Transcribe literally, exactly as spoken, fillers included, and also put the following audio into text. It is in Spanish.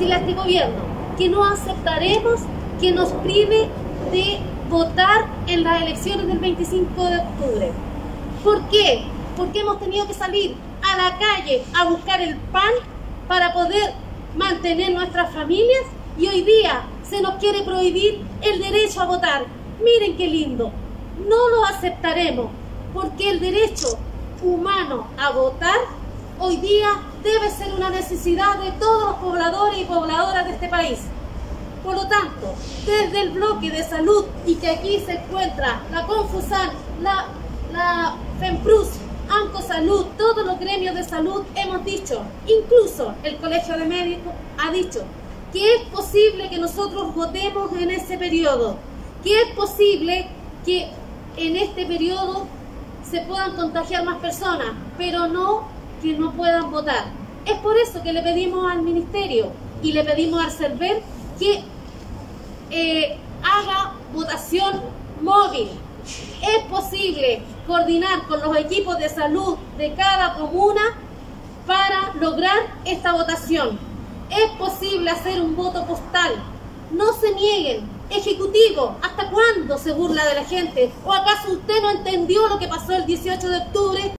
decirle a este gobierno que no aceptaremos que nos prive de votar en las elecciones del veinticinco de octubre. ¿Por qué? Porque hemos tenido que salir a la calle a buscar el pan para poder mantener nuestras familias y hoy día se nos quiere prohibir el derecho a votar. Miren qué lindo. No lo aceptaremos porque el derecho humano a votar hoy día debe ser una necesidad de todos los pobladores y pobladoras de este país. Por lo tanto, desde el bloque de salud y que aquí se encuentra la Confusan, la, la FEMPRUS, Ancosalud, todos los gremios de salud hemos dicho, incluso el Colegio de Médicos ha dicho que es posible que nosotros votemos en ese periodo, que es posible que en este periodo se puedan contagiar más personas, pero no que no puedan votar. Es por eso que le pedimos al Ministerio y le pedimos al CERVEL que eh, haga votación móvil. Es posible coordinar con los equipos de salud de cada comuna para lograr esta votación. Es posible hacer un voto postal. No se nieguen. Ejecutivo, ¿hasta cuándo se burla de la gente? ¿O acaso usted no entendió lo que pasó el dieciocho de octubre?